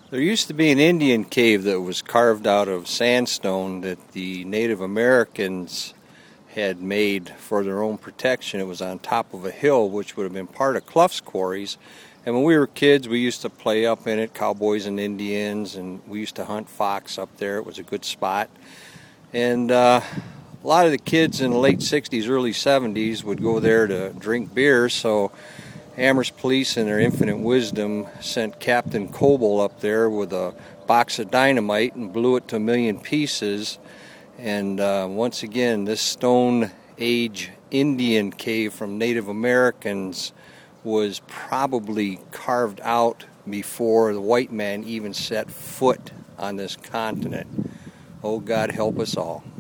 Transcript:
There used to be an Indian cave that was carved out of sandstone that the Native Americans had made for their own protection. It was on top of a hill, which would have been part of Clough's quarries. And when we were kids, we used to play up in it, cowboys and Indians, and we used to hunt fox up there. It was a good spot. And a lot of the kids in the late 60s, early 70s would go there to drink beer, so Amherst Police, in their infinite wisdom, sent Captain Coble up there with a box of dynamite and blew it to a million pieces. And once again, this Stone Age Indian cave from Native Americans was probably carved out before the white man even set foot on this continent. Oh, God help us all.